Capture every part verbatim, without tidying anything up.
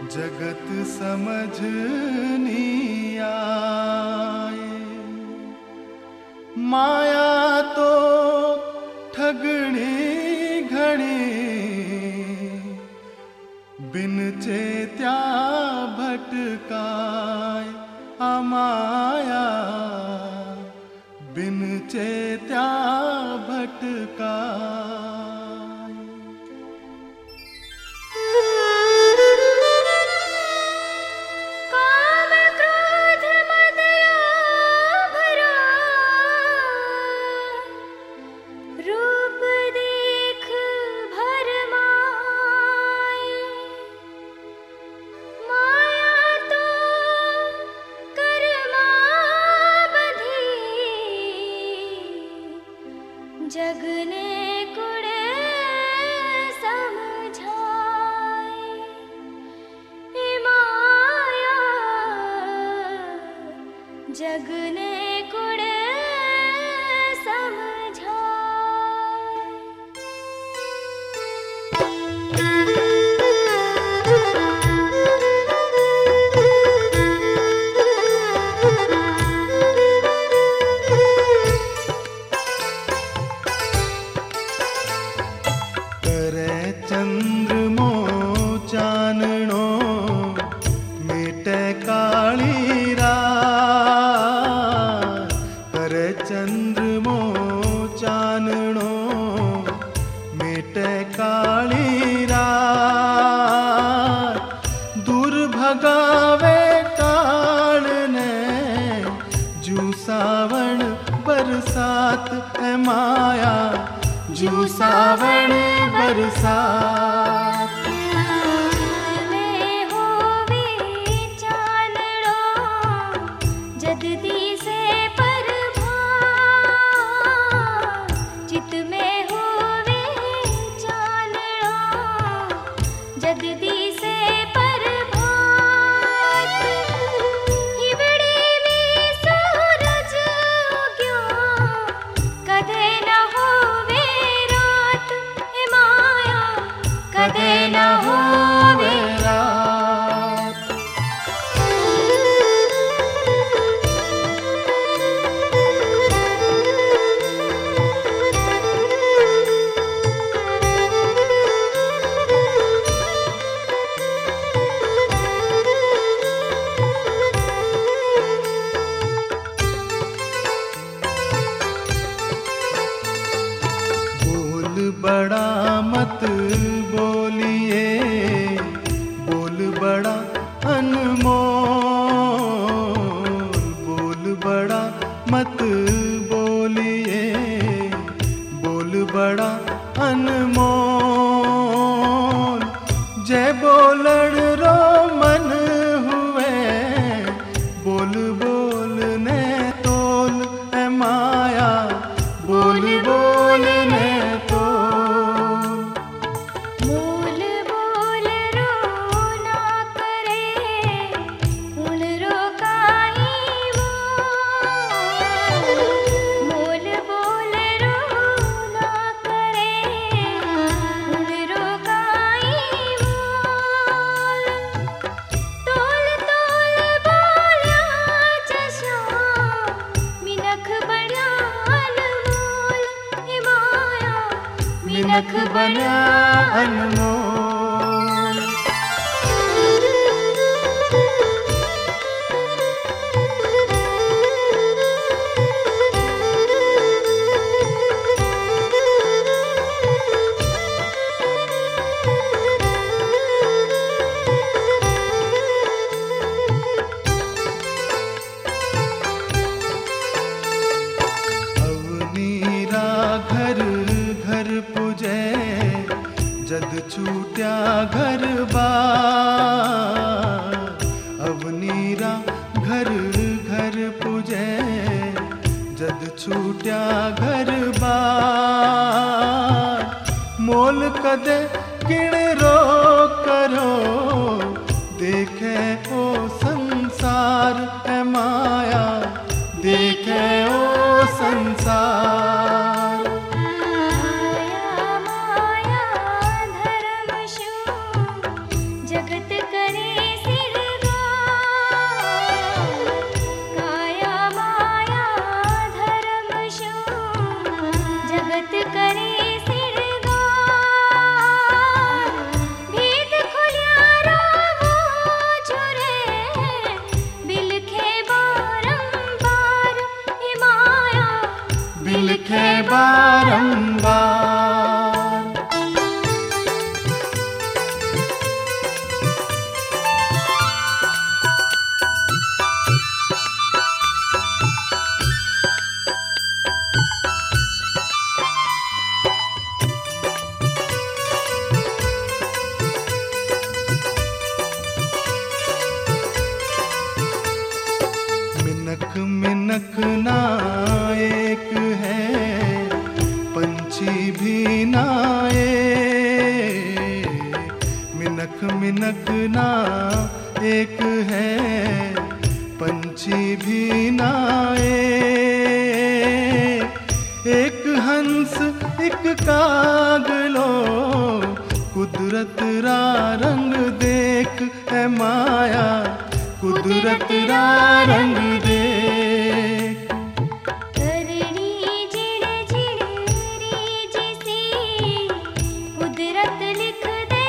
जगत समझनी आए, माया तो ठगणी घड़ी, बिन चेत्या भटकाए। अमाया बिन चेत्या भटकाए। जगने कुड़े समझाए, ए माया जगने कुड़े चंद्रमो चानणो मिटे काली रात, करे चंद्रमो चानणो मिटे काली रात। दूर भगावे काल ने जू सावण बरसात, है माया जू सावण बरसात। में होवे चानड़ो जददी से परभात, चित में होवे चानड़ो जददी से परभात। हिवड़ी में सूरज उग्यो कदे न होवे रात, ए माया कदे न होवे रात। बोल बड़ा मत बोलिए, बोल बड़ा अनमोल। बोल बड़ा मत बोलिए, बोल बड़ा अनमोल। जय बोलण रो मन हुए, बोल बोलने तोल, है माया बोल बोलने तोल। मूल बोल रो ना करे, मूल रो काई बोल। मूल बोल रो ना करे, मूल रो काई बोल। तोल तोल बोल्या जशा, मिनख बड़ा अनमोल, हे माया मिनख बना अनमोल। अवनीरा घर घर पुजे, जद छूट्या घर बार। अवनीरा घर घर पुजे, जद छूट्या घर बार। मोल कदे किण रो करो, देखे ओ संसार, है माया देखे ओ संसार। माया माया धर्म शू जगत करे मिनख मिनख ना एक है, पंछी भी ना एक, हंस एक कागलो, कुदरत रा रंग देख है माया, कुदरत रा रंग देख। करड़ी जिड़ जिड़ रीज सी, कुदरत लिख दे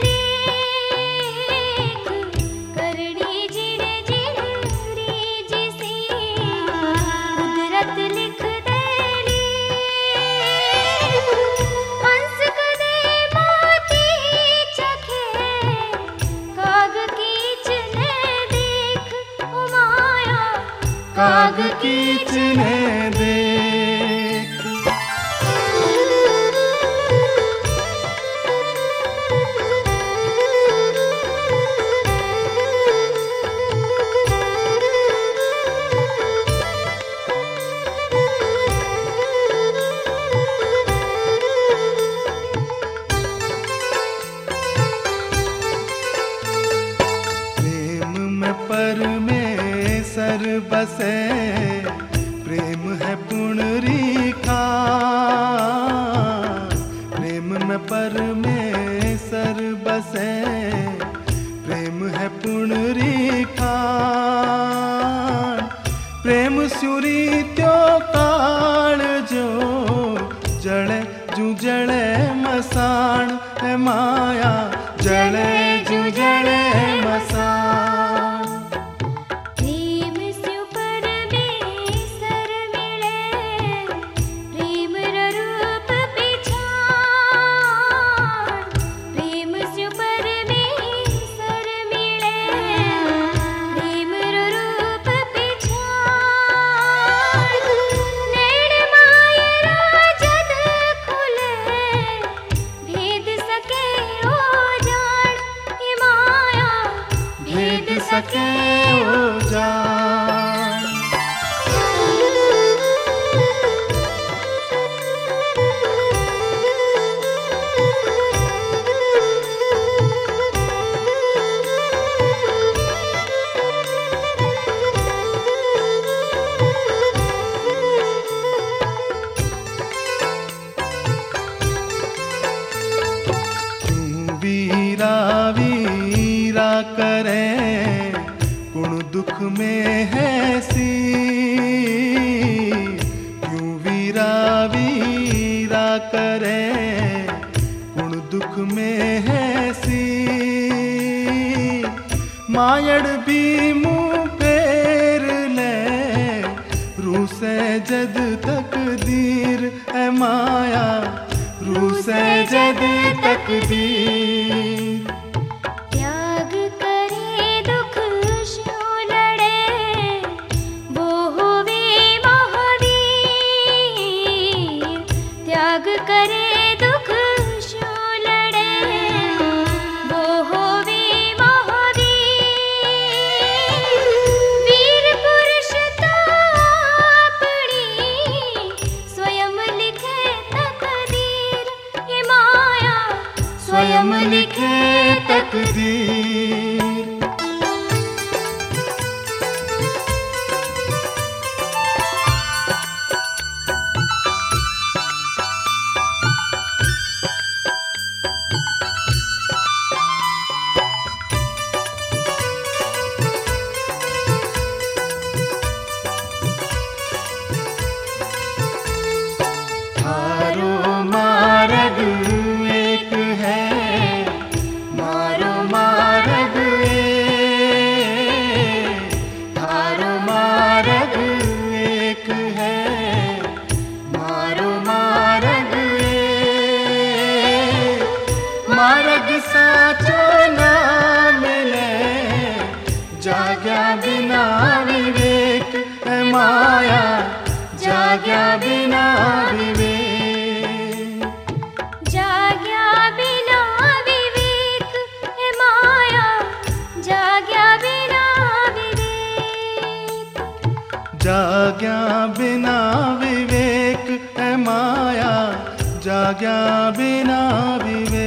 लेख। करड़ी जिड़ जिड़ रीज सी, कुदरत लिख दे लेख। हंस कदे मोती चखे, काग कीचने देख ओ माया, काग कीचने देख। प्रेम में परमेश्वर बसे, प्रेम है पुंडरीका। प्रेम में परमेश्वर बसे, प्रेम है पुंडरीका। प्रेम सुरी त्यो काल जो, जड़े जू जड़े मसाण है माया, जड़े जू जड़े मसाण। प्रेम स्यु परमेश्वर मिले, प्रेम रा रूप पिछाण। प्रेम स्यु परमेश्वर मिले, प्रेम रा रूप पिछाण। नैण माया रा जद खुले, भेद सके ओ जान ए माया, भेद सके ओ जान। क्यों वीरा वीरा करे, कुण दुख में है सी। क्यों वीरा वीरा करे, कुण दुख में है सी। मायड़ भी मुँह फेर ले, रू से जद तकदीर है माया, रू से जद तकदीर। त्याग करे दुख स्यों लड़े, वो होवे महावीर। त्याग करे दुख स्यों लड़े, वो होवे महावीर। वीर पुरुष तो अपनी स्वयं लिखे तकदीर ये माया, स्वयं लिखे तकदीर। थारो मार्ग एक है, मारो मार्ग एक। थारो मार्ग एक है, मारो मार्ग एक। मार्ग साचो ना मिले, जाग्या बिना विवेक है माया, जाग्या बिना विवेक। जाग्या बिना विवेक है माया, जाग्या बिना विवेक। जाग्या बिना विवेक है माया, जाग्या बिना विवेक।